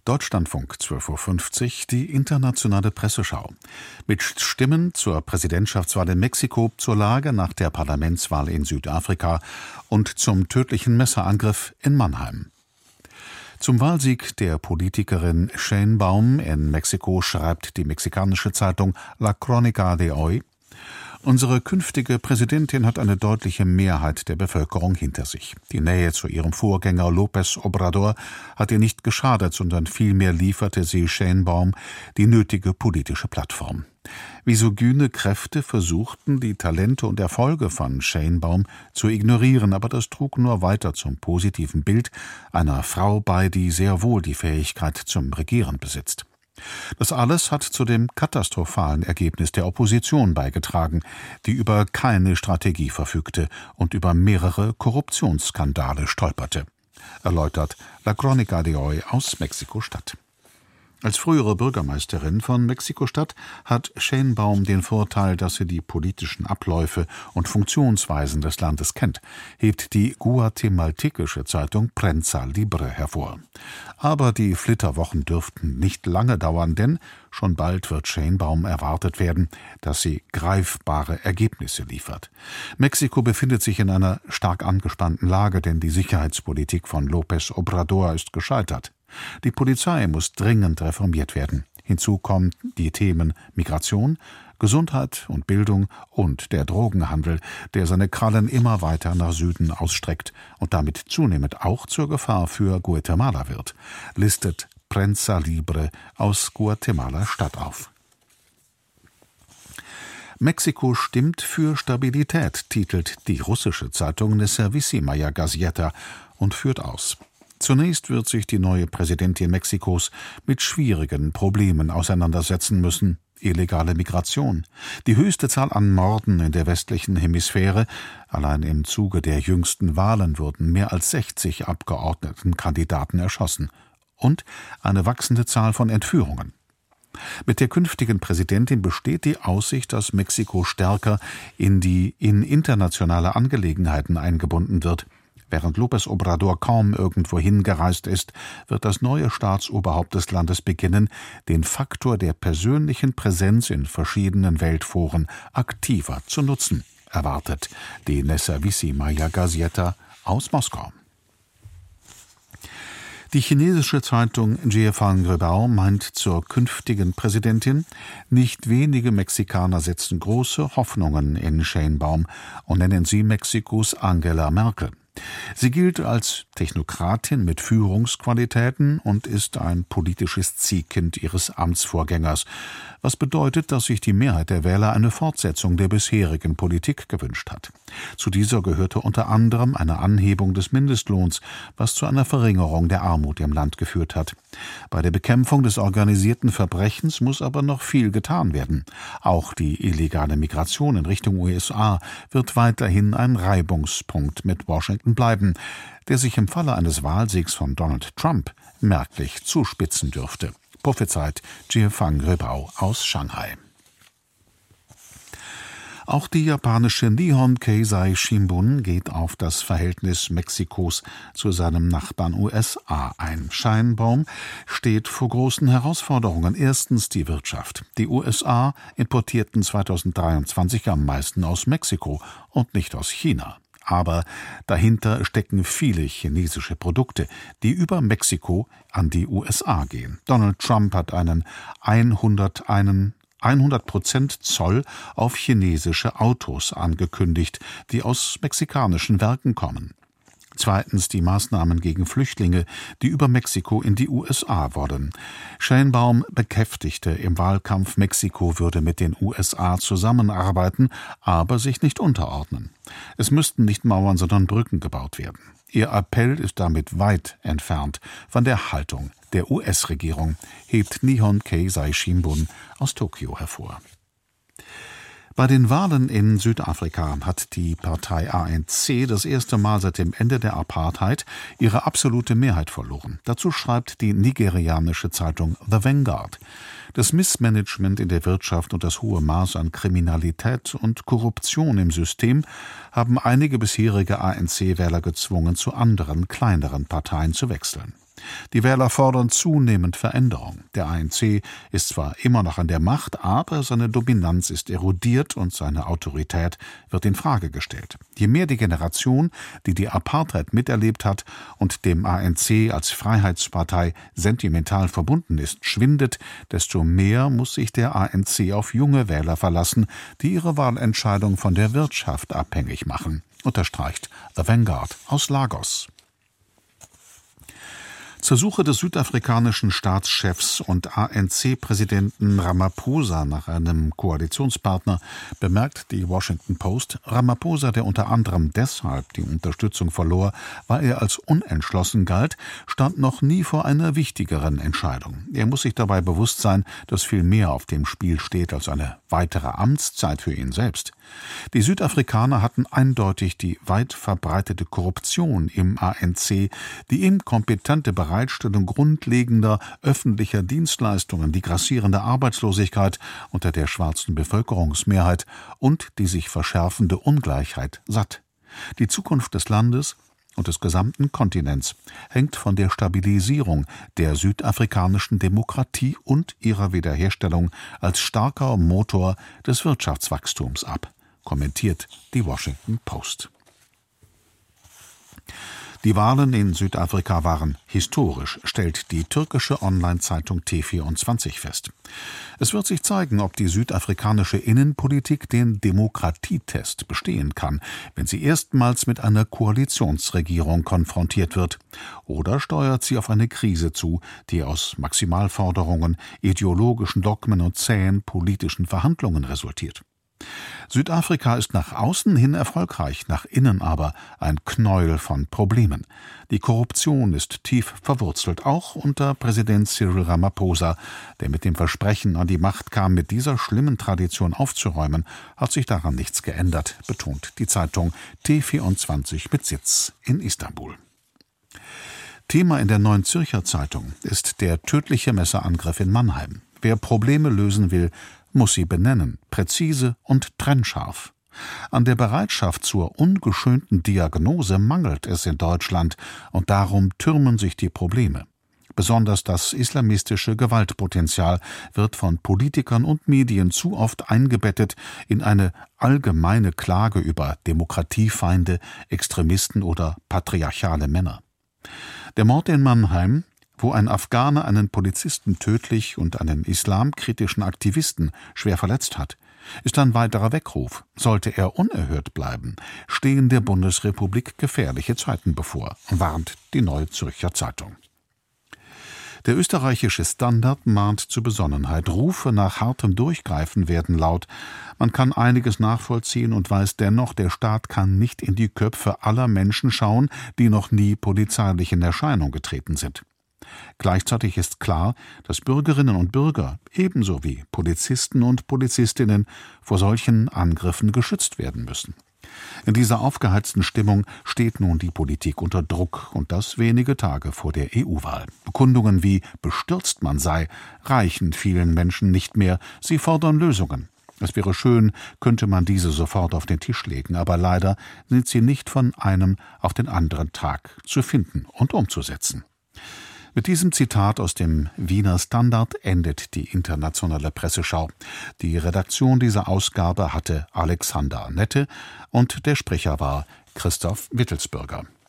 Deutschlandfunk 12:50 Uhr, die internationale Presseschau. Mit Stimmen zur Präsidentschaftswahl in Mexiko, zur Lage nach der Parlamentswahl in Südafrika und zum tödlichen Messerangriff in Mannheim. Zum Wahlsieg der Politikerin Sheinbaum in Mexiko schreibt die mexikanische Zeitung La Crónica de Hoy: Unsere künftige Präsidentin hat eine deutliche Mehrheit der Bevölkerung hinter sich. Die Nähe zu ihrem Vorgänger López Obrador hat ihr nicht geschadet, sondern vielmehr lieferte sie Sheinbaum die nötige politische Plattform. Misogyne Kräfte versuchten, die Talente und Erfolge von Sheinbaum zu ignorieren, aber das trug nur weiter zum positiven Bild einer Frau bei, die sehr wohl die Fähigkeit zum Regieren besitzt. Das alles hat zu dem katastrophalen Ergebnis der Opposition beigetragen, die über keine Strategie verfügte und über mehrere Korruptionsskandale stolperte, erläutert La Crónica de Hoy aus Mexiko-Stadt. Als frühere Bürgermeisterin von Mexiko-Stadt hat Sheinbaum den Vorteil, dass sie die politischen Abläufe und Funktionsweisen des Landes kennt, hebt die guatemaltekische Zeitung Prensa Libre hervor. Aber die Flitterwochen dürften nicht lange dauern, denn schon bald wird Sheinbaum erwartet werden, dass sie greifbare Ergebnisse liefert. Mexiko befindet sich in einer stark angespannten Lage, denn die Sicherheitspolitik von López Obrador ist gescheitert. Die Polizei muss dringend reformiert werden. Hinzu kommen die Themen Migration, Gesundheit und Bildung und der Drogenhandel, der seine Krallen immer weiter nach Süden ausstreckt und damit zunehmend auch zur Gefahr für Guatemala wird, listet Prensa Libre aus Guatemala-Stadt auf. Mexiko stimmt für Stabilität, titelt die russische Zeitung Nezavisimaya Gazeta und führt aus: Zunächst wird sich die neue Präsidentin Mexikos mit schwierigen Problemen auseinandersetzen müssen. Illegale Migration, die höchste Zahl an Morden in der westlichen Hemisphäre. Allein im Zuge der jüngsten Wahlen wurden mehr als 60 Abgeordnetenkandidaten erschossen. Und eine wachsende Zahl von Entführungen. Mit der künftigen Präsidentin besteht die Aussicht, dass Mexiko stärker in internationale Angelegenheiten eingebunden wird. Während López Obrador kaum irgendwohin gereist ist, wird das neue Staatsoberhaupt des Landes beginnen, den Faktor der persönlichen Präsenz in verschiedenen Weltforen aktiver zu nutzen, erwartet die Nezavisimaya Gazeta aus Moskau. Die chinesische Zeitung Jiefang Rebao meint zur künftigen Präsidentin: Nicht wenige Mexikaner setzen große Hoffnungen in Sheinbaum und nennen sie Mexikos Angela Merkel. Sie gilt als Technokratin mit Führungsqualitäten und ist ein politisches Ziehkind ihres Amtsvorgängers, was bedeutet, dass sich die Mehrheit der Wähler eine Fortsetzung der bisherigen Politik gewünscht hat. Zu dieser gehörte unter anderem eine Anhebung des Mindestlohns, was zu einer Verringerung der Armut im Land geführt hat. Bei der Bekämpfung des organisierten Verbrechens muss aber noch viel getan werden. Auch die illegale Migration in Richtung USA wird weiterhin ein Reibungspunkt mit Washington bleiben, der sich im Falle eines Wahlsiegs von Donald Trump merklich zuspitzen dürfte, prophezeit Jiefang Rebao aus Shanghai. Auch die japanische Nihon Keizai Shimbun geht auf das Verhältnis Mexikos zu seinem Nachbarn USA ein. Sheinbaum steht vor großen Herausforderungen. Erstens die Wirtschaft. Die USA importierten 2023 am meisten aus Mexiko und nicht aus China. Aber dahinter stecken viele chinesische Produkte, die über Mexiko an die USA gehen. Donald Trump hat einen 100% Zoll auf chinesische Autos angekündigt, die aus mexikanischen Werken kommen. Zweitens die Maßnahmen gegen Flüchtlinge, die über Mexiko in die USA wollen. Sheinbaum bekräftigte im Wahlkampf, Mexiko würde mit den USA zusammenarbeiten, aber sich nicht unterordnen. Es müssten nicht Mauern, sondern Brücken gebaut werden. Ihr Appell ist damit weit entfernt von der Haltung der US-Regierung, hebt Nihon Keizai Shimbun aus Tokio hervor. Bei den Wahlen in Südafrika hat die Partei ANC das erste Mal seit dem Ende der Apartheid ihre absolute Mehrheit verloren. Dazu schreibt die nigerianische Zeitung The Vanguard: Das Missmanagement in der Wirtschaft und das hohe Maß an Kriminalität und Korruption im System haben einige bisherige ANC-Wähler gezwungen, zu anderen, kleineren Parteien zu wechseln. Die Wähler fordern zunehmend Veränderung. Der ANC ist zwar immer noch an der Macht, aber seine Dominanz ist erodiert und seine Autorität wird in Frage gestellt. Je mehr die Generation, die die Apartheid miterlebt hat und dem ANC als Freiheitspartei sentimental verbunden ist, schwindet, desto mehr muss sich der ANC auf junge Wähler verlassen, die ihre Wahlentscheidung von der Wirtschaft abhängig machen, unterstreicht The Vanguard aus Lagos. Zur Suche des südafrikanischen Staatschefs und ANC-Präsidenten Ramaphosa nach einem Koalitionspartner bemerkt die Washington Post, Ramaphosa, der unter anderem deshalb die Unterstützung verlor, weil er als unentschlossen galt, stand noch nie vor einer wichtigeren Entscheidung. Er muss sich dabei bewusst sein, dass viel mehr auf dem Spiel steht als eine weitere Amtszeit für ihn selbst. Die Südafrikaner hatten eindeutig die weit verbreitete Korruption im ANC, die inkompetente Bereitstellung grundlegender öffentlicher Dienstleistungen, die grassierende Arbeitslosigkeit unter der schwarzen Bevölkerungsmehrheit und die sich verschärfende Ungleichheit satt. Die Zukunft des Landes und des gesamten Kontinents hängt von der Stabilisierung der südafrikanischen Demokratie und ihrer Wiederherstellung als starker Motor des Wirtschaftswachstums ab, kommentiert die Washington Post. Die Wahlen in Südafrika waren historisch, stellt die türkische Online-Zeitung T24 fest. Es wird sich zeigen, ob die südafrikanische Innenpolitik den Demokratietest bestehen kann, wenn sie erstmals mit einer Koalitionsregierung konfrontiert wird. Oder steuert sie auf eine Krise zu, die aus Maximalforderungen, ideologischen Dogmen und zähen politischen Verhandlungen resultiert. Südafrika ist nach außen hin erfolgreich, nach innen aber ein Knäuel von Problemen. Die Korruption ist tief verwurzelt, auch unter Präsident Cyril Ramaphosa, der mit dem Versprechen an die Macht kam, mit dieser schlimmen Tradition aufzuräumen, hat sich daran nichts geändert, betont die Zeitung T24 mit Sitz in Istanbul. Thema in der Neuen Zürcher Zeitung ist der tödliche Messerangriff in Mannheim. Wer Probleme lösen will, muss sie benennen, präzise und trennscharf. An der Bereitschaft zur ungeschönten Diagnose mangelt es in Deutschland und darum türmen sich die Probleme. Besonders das islamistische Gewaltpotenzial wird von Politikern und Medien zu oft eingebettet in eine allgemeine Klage über Demokratiefeinde, Extremisten oder patriarchale Männer. Der Mord in Mannheim, wo ein Afghaner einen Polizisten tödlich und einen islamkritischen Aktivisten schwer verletzt hat, ist ein weiterer Weckruf. Sollte er unerhört bleiben, stehen der Bundesrepublik gefährliche Zeiten bevor, warnt die Neue Zürcher Zeitung. Der österreichische Standard mahnt zur Besonnenheit. Rufe nach hartem Durchgreifen werden laut. Man kann einiges nachvollziehen und weiß dennoch, der Staat kann nicht in die Köpfe aller Menschen schauen, die noch nie polizeilich in Erscheinung getreten sind. Gleichzeitig ist klar, dass Bürgerinnen und Bürger ebenso wie Polizisten und Polizistinnen vor solchen Angriffen geschützt werden müssen. In dieser aufgeheizten Stimmung steht nun die Politik unter Druck, und das wenige Tage vor der EU-Wahl. Bekundungen wie bestürzt man sei, reichen vielen Menschen nicht mehr, sie fordern Lösungen. Es wäre schön, könnte man diese sofort auf den Tisch legen, aber leider sind sie nicht von einem auf den anderen Tag zu finden und umzusetzen. Mit diesem Zitat aus dem Wiener Standard endet die internationale Presseschau. Die Redaktion dieser Ausgabe hatte Alexander Nette und der Sprecher war Christoph Wittelsbürger.